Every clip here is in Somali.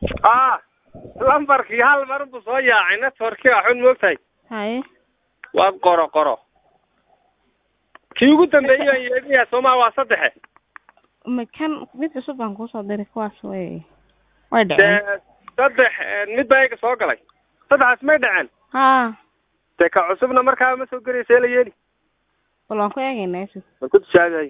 lambarkii hal mar buu soo yaacay networkii xun moogtahay haye waa qoro kii ugu dambeeyay aan yeedhiyaa Soomaaliya waa 3 ma kan mid cusub baan ku soo diray kuwaas way dhaceen 3 mid baa iga soo galay 3 may dhaceen te ka cusubna markaa ma soo gareysay la yeeli walaan ku eegaynaa isu ma ku tijaabay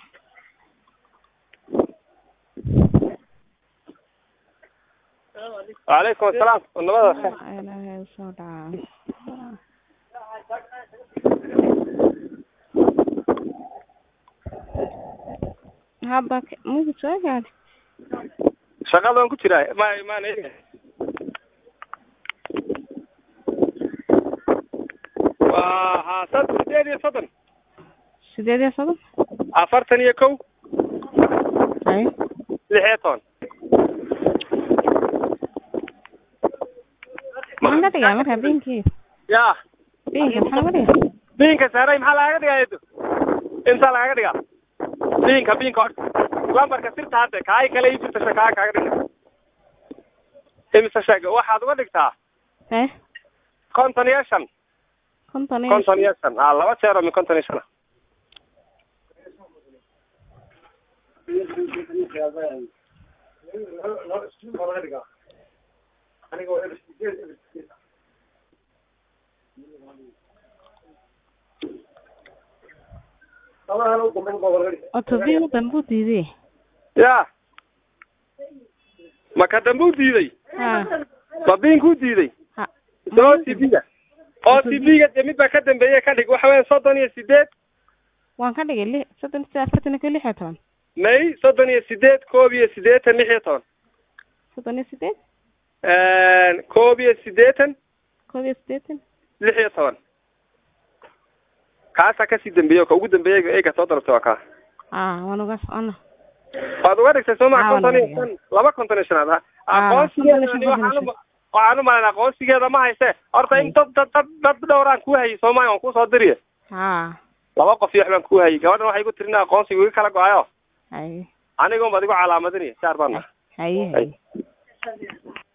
عليكم السلام والنبض خير أنا صدع هبك مو شغال شغال وين كنت راي ما نيجي وها صد سيدي صدن أفرتني يكو أي لحيطان ما قد يا مرة بينكي يا بينك محمد بينك ساري محل قد يا يدو انت لا قد يا بينك لامبر كثير هذا كاي كلا يجي تشكا قد يا امس شاق واحد ودغتا ايه كونتينيشن الله وشير من كونتينيشن أتبيه دمبوتي ذي يا ما كدمبوتي ذي طبين كوتي ذي أو تبيه جميل بكدم بيه كذي وحوين صدني السداد وان كذي اللي صدني سافرتني كل حيتان ماي صدني السداد كوبي السداد النحيتان صدني السداد كوبي السداد لحيتان kaasa ka sii dambeeyo ka ugu dambeeyay ay ka soo darto ka waanu gas ana waad uga dhigtay Soomaaliya konton laba kontonishanaad waxaanu maana aqoonsigeeda ma hayste horta in dad dhowraan ku hayay Soomaaliya ku soo diriye laba qof iyo xubin ku hayay gabadhan waxay ku tirinaa aqoonsiga uga kala go'ayo aniga ma adigu calaamadinay saar baan